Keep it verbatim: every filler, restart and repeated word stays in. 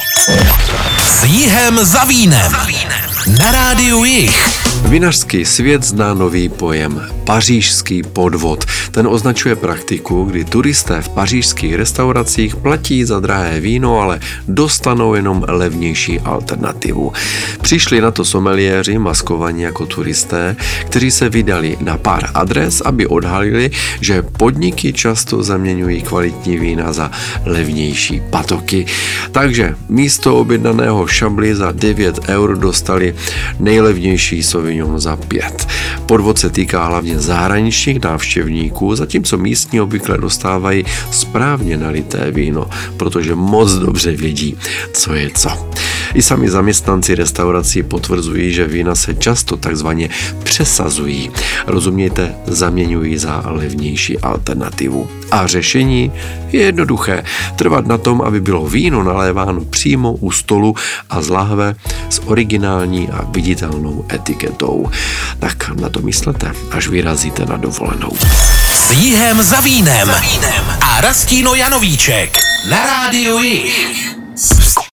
S Jihem za vínem. Na rádiu Jih. Vinařský svět zná nový pojem pařížský podvod. Ten označuje praktiku, kdy turisté v pařížských restauracích platí za drahé víno, ale dostanou jenom levnější alternativu. Přišli na to someliéři maskovaní jako turisté, kteří se vydali na pár adres, aby odhalili, že podniky často zaměňují kvalitní vína za levnější patoky. Takže místo objednaného šabli za devět eur dostali nejlevnější Sauvignon za pět. Podvod se týká hlavně zahraničních návštěvníků, zatímco místní obvykle dostávají správně nalité víno, protože moc dobře vědí, co je co. I sami zaměstnanci restaurací potvrzují, že vína se často takzvaně přesazují. Rozumějte, zaměňují za levnější alternativu. A řešení je jednoduché. Trvat na tom, aby bylo víno naléváno přímo u stolu a z lahve s originální a viditelnou etiketou. Tak na to myslete, až vyrazíte na dovolenou. S Jihem za vínem. A Rastíno Janovíček. Na rádiu Jih.